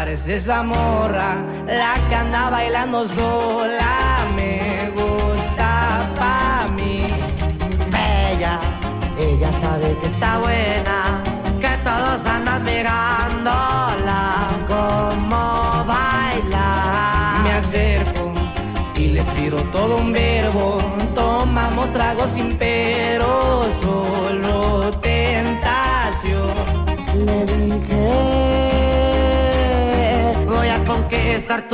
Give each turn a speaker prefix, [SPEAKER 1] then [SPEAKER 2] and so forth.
[SPEAKER 1] parece esa morra, la que anda bailando sola. Me gusta pa' mí.
[SPEAKER 2] Bella, ella sabe que está buena, que todos andan mirándola como baila.
[SPEAKER 1] Me acerco y le tiro todo un verbo. Tomamos tragos sin pero, solo tentación.
[SPEAKER 2] Le dije, voy a conquistar tu